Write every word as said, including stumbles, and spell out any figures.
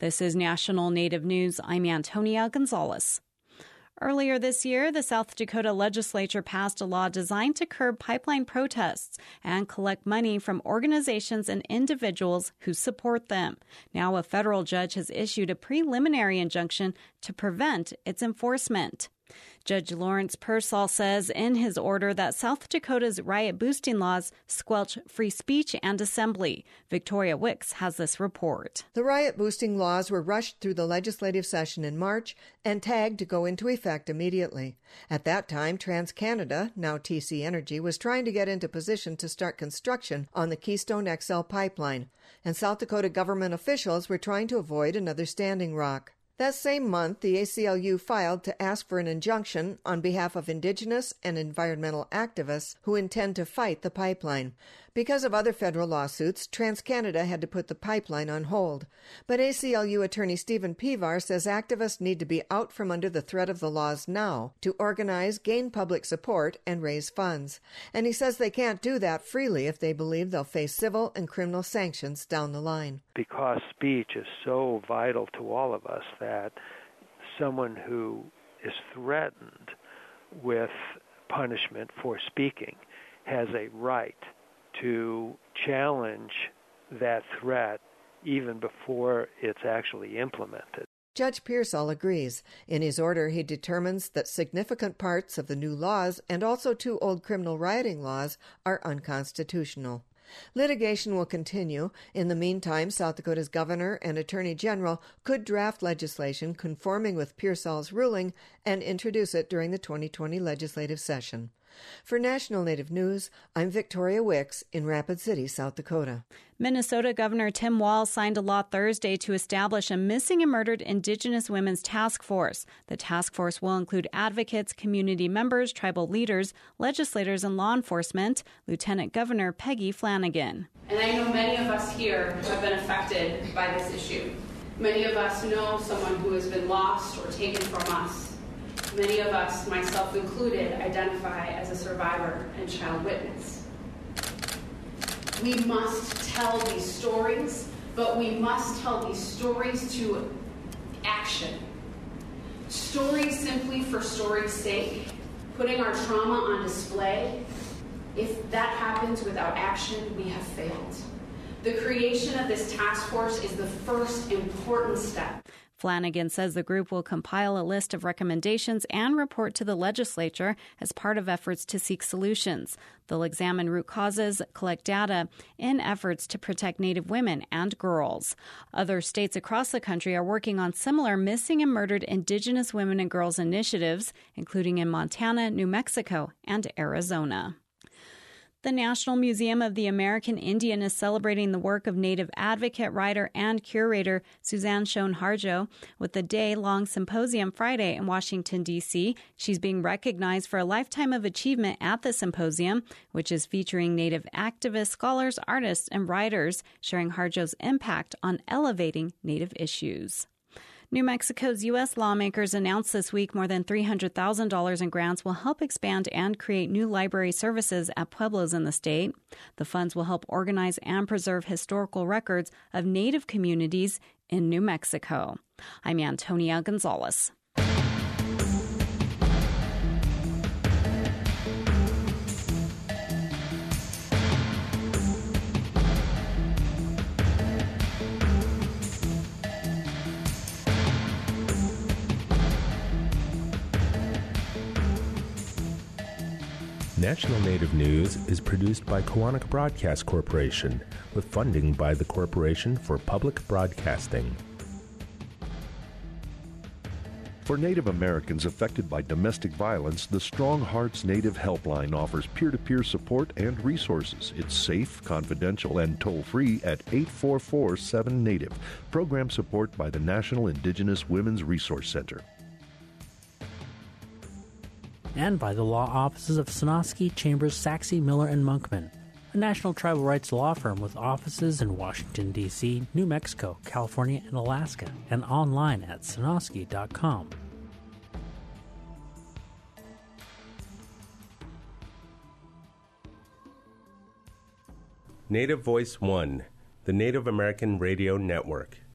This is National Native News. I'm Antonia Gonzalez. Earlier this year, the South Dakota legislature passed a law designed to curb pipeline protests and collect money from organizations and individuals who support them. Now, a federal judge has issued a preliminary injunction to prevent its enforcement. Judge Lawrence Pearsall says in his order that South Dakota's riot-boosting laws squelch free speech and assembly. Victoria Wicks has this report. The riot-boosting laws were rushed through the legislative session in March and tagged to go into effect immediately. At that time, TransCanada, now T C Energy, was trying to get into position to start construction on the Keystone X L pipeline, and South Dakota government officials were trying to avoid another Standing Rock. That same month, the A C L U filed to ask for an injunction on behalf of Indigenous and environmental activists who intend to fight the pipeline. Because of other federal lawsuits, TransCanada had to put the pipeline on hold. But A C L U attorney Stephen Pevar says activists need to be out from under the threat of the laws now to organize, gain public support, and raise funds. And he says they can't do that freely if they believe they'll face civil and criminal sanctions down the line. Because speech is so vital to all of us that someone who is threatened with punishment for speaking has a right to challenge that threat even before it's actually implemented. Judge Pearsall agrees. In his order, he determines that significant parts of the new laws and also two old criminal rioting laws are unconstitutional. Litigation will continue. In the meantime, South Dakota's governor and attorney general could draft legislation conforming with Pearsall's ruling and introduce it during the twenty twenty legislative session. For National Native News, I'm Victoria Wicks in Rapid City, South Dakota. Minnesota Governor Tim Walz signed a law Thursday to establish a Missing and Murdered Indigenous Women's Task Force. The task force will include advocates, community members, tribal leaders, legislators, and law enforcement. Lieutenant Governor Peggy Flanagan. And I know many of us here have been affected by this issue. Many of us know someone who has been lost or taken from us. Many of us, myself included, identify as a survivor and child witness. We must tell these stories, but we must tell these stories to action. Stories simply for story's sake, putting our trauma on display. If that happens without action, we have failed. The creation of this task force is the first important step. Flanagan says the group will compile a list of recommendations and report to the legislature as part of efforts to seek solutions. They'll examine root causes, collect data in efforts to protect Native women and girls. Other states across the country are working on similar missing and murdered Indigenous women and girls initiatives, including in Montana, New Mexico, and Arizona. The National Museum of the American Indian is celebrating the work of Native advocate, writer, and curator Suzanne Schoen Harjo with a day-long symposium Friday in Washington, D C. She's being recognized for a lifetime of achievement at the symposium, which is featuring Native activists, scholars, artists, and writers sharing Harjo's impact on elevating Native issues. New Mexico's U S lawmakers announced this week more than three hundred thousand dollars in grants will help expand and create new library services at pueblos in the state. The funds will help organize and preserve historical records of Native communities in New Mexico. I'm Antonia Gonzalez. National Native News is produced by Koahnic Broadcast Corporation with funding by the Corporation for Public Broadcasting. For Native Americans affected by domestic violence, the Strong Hearts Native Helpline offers peer-to-peer support and resources. It's safe, confidential, and toll-free at eight four four seven Native. Program support by the National Indigenous Women's Resource Center. And by the law offices of Sonosky, Chambers, Saxe, Miller, and Monkman, a national tribal rights law firm with offices in Washington, D C, New Mexico, California, and Alaska, and online at sonosky dot com. Native Voice One, the Native American Radio Network.